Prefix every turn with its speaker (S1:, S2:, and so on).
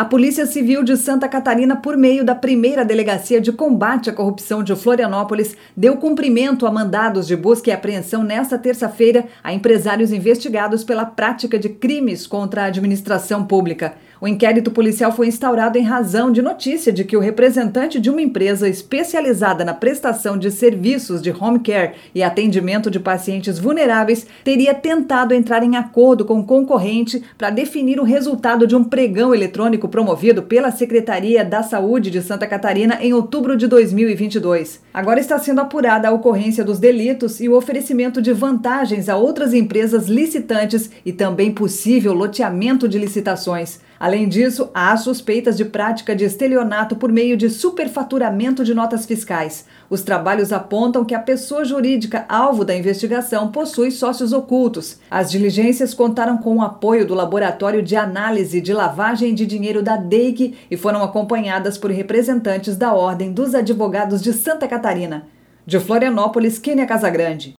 S1: A Polícia Civil de Santa Catarina, por meio da primeira Delegacia de Combate à Corrupção de Florianópolis, deu cumprimento a mandados de busca e apreensão nesta terça-feira a empresários investigados pela prática de crimes contra a administração pública. O inquérito policial foi instaurado em razão de notícia de que o representante de uma empresa especializada na prestação de serviços de home care e atendimento de pacientes vulneráveis teria tentado entrar em acordo com o concorrente para definir o resultado de um pregão eletrônico promovido pela Secretaria da Saúde de Santa Catarina em outubro de 2022. Agora está sendo apurada a ocorrência dos delitos e o oferecimento de vantagens a outras empresas licitantes e também possível loteamento de licitações. Além disso, há suspeitas de prática de estelionato por meio de superfaturamento de notas fiscais. Os trabalhos apontam que a pessoa jurídica alvo da investigação possui sócios ocultos. As diligências contaram com o apoio do Laboratório de Análise de Lavagem de Dinheiro da DEIC e foram acompanhadas por representantes da Ordem dos Advogados de Santa Catarina. De Florianópolis, Kênia Casagrande.